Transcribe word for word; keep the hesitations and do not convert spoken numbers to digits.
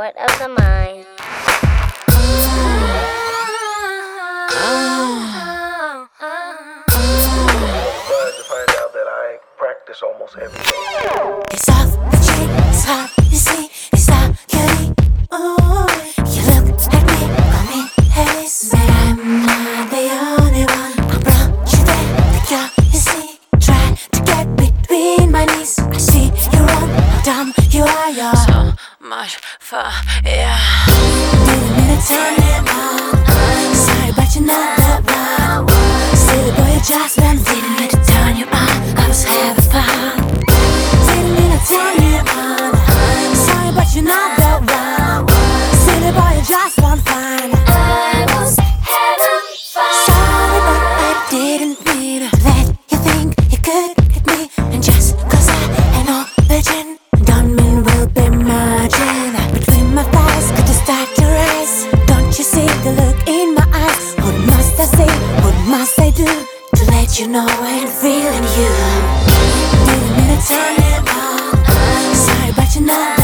sport of the mind. But to find out that I practice almost every day. It's off the chain, it's hard, you see, it's our cutie. Oh, you look at me, call me Harris, but I'm not the only one. I brought you there, the girl, you see, try to get between my knees. I see you're wrong, how dumb you are, you're so much fun, yeah. Didn't mean to turn it on. Sorry, but you're not the one. Silly boy, you just went. Didn't mean to turn you on, I was having fun. Didn't mean to turn you on. Sorry, but you're not the one. Silly boy, you just want fun. I was having fun. Sorry, but I didn't mean to let you think you could hit me. And just cause I ain't no virgin, don't mean we'll be merging. Between my thighs, could you start to rise? Don't you see the look in my eyes? What must I say, what must I do to let you know I ain't feeling you? Didn't mean to turn it on. Sorry, but you're not